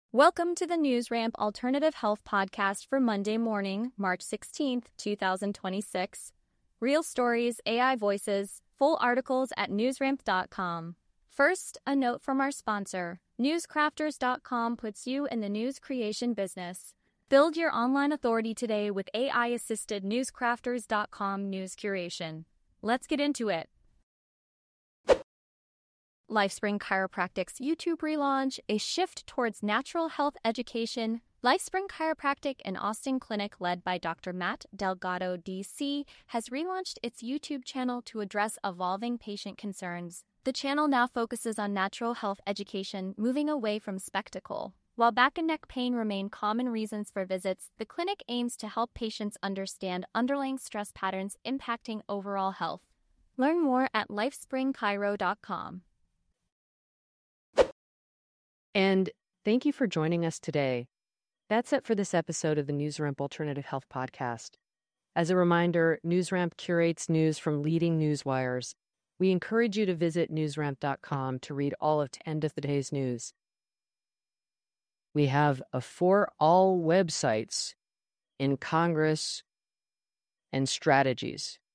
Welcome to the NewsRamp Alternative Health Podcast for Monday morning, March 16th, 2026. Real stories, AI voices, full articles at newsramp.com. First, a note from our sponsor. Newscrafters.com puts you in the news creation business. Build your online authority today with AI-assisted newscrafters.com news curation. Let's get into it. LifeSpring Chiropractic's YouTube relaunch, a shift towards natural health education. LifeSpring Chiropractic, an Austin clinic led by Dr. Matt Delgado, DC, has relaunched its YouTube channel to address evolving patient concerns. The channel now focuses on natural health education, moving away from spectacle. While back and neck pain remain common reasons for visits, the clinic aims to help patients understand underlying stress patterns impacting overall health. Learn more at lifespringchiro.com. And thank you for joining us today. That's it for this episode of the NewsRamp Alternative Health Podcast. As a reminder, NewsRamp curates news from leading news wires. We encourage you to visit newsramp.com to read all of the end of the day's news. We have for all websites in Congress and strategies.